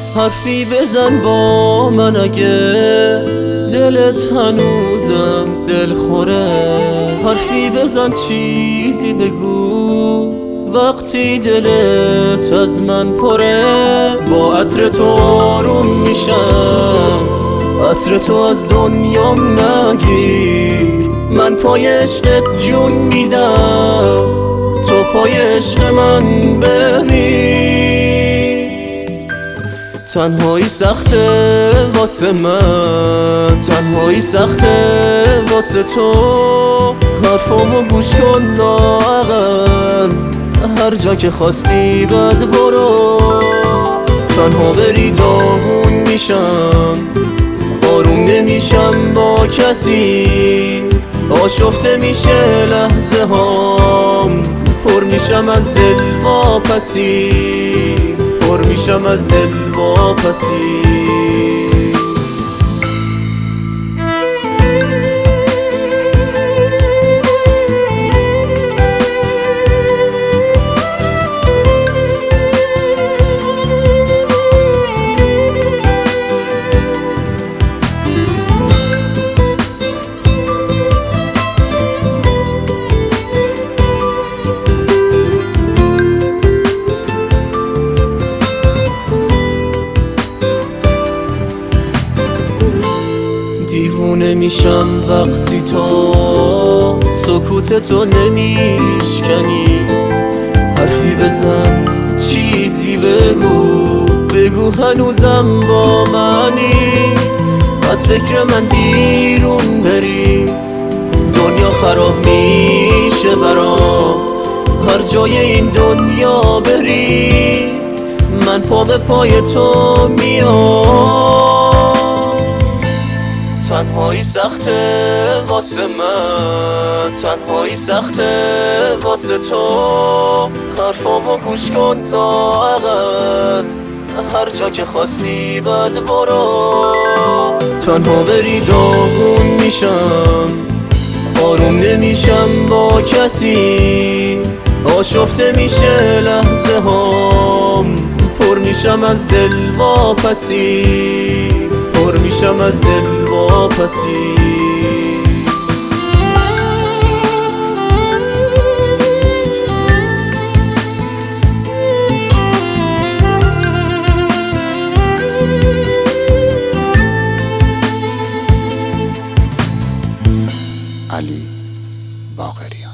حرفی بزن با من اگه دلت هنوزم دل خوره. حرفی بزن چیزی بگو وقتی دلت از من پره. با عطر تو آروم میشم، عطر تو از دنیام نگیر. من پای عشقت جون میدم، تو پای عشق من بمیر. تنهایی سخته واسه من، تنهایی سخته واسه تو. حرفامو گوش کن لااقل، هر جا که خواستی بعد برو. تنها بری داغون میشم، آروم نمیشم با کسی. آشفته میشه لحظه هام، پر میشم از دل واپسی، پر میشم از دل واپسی. دیوونه میشم وقتی تو سکوت تو نمیشکنی. حرفی بزن چیزی بگو، بگو هنوزم با منی. از فکر من بیرون بری، دنیا خراب میشه برام. هر جای این دنیا بری، من پا به پای تو میام. تنهایی سخته واسه من، تنهایی سخته واسه تو. حرفامو گوش کن لااقل، هر جا که خواستی بعد برو. تنها بری داغون میشم، آروم نمیشم با کسی. آشفته میشه لحظه هام، پر میشم از دل واپسی، پر میشم از دل واپسی. علی باقریان.